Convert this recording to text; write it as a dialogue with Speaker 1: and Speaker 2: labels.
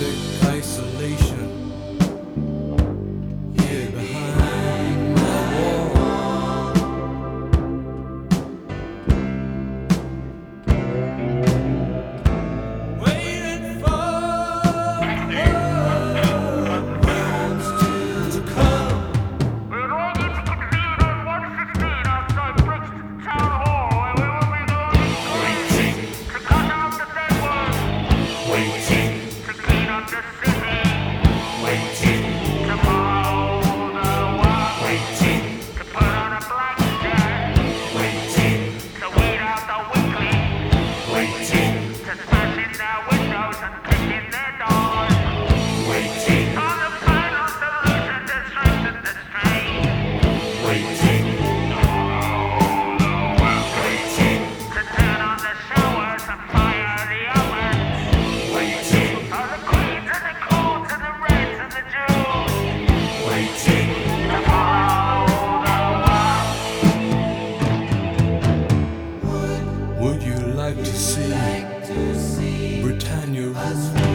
Speaker 1: perfect isolation here behind my wall. Waiting for words to come.
Speaker 2: We're all going to convene on 115 outside Brixton Town Hall, where we will be going to cut out the dead words,
Speaker 3: Waiting,
Speaker 2: to clean up the city,
Speaker 3: waiting,
Speaker 2: to mow the walk,
Speaker 3: waiting,
Speaker 2: to put on a black jack,
Speaker 3: waiting,
Speaker 2: to weed out the weakling,
Speaker 3: waiting,
Speaker 2: to smash in their windows and kick in their doors.
Speaker 3: waiting,
Speaker 2: On the final solution to strengthen the strain,
Speaker 3: waiting, waiting,
Speaker 2: to turn on the showers and fire the ovens.
Speaker 3: waiting,
Speaker 2: For the queens and the coons and the reds and the Jews,
Speaker 3: waiting,
Speaker 2: to follow the walk.
Speaker 1: Would you like to see Britannia rule?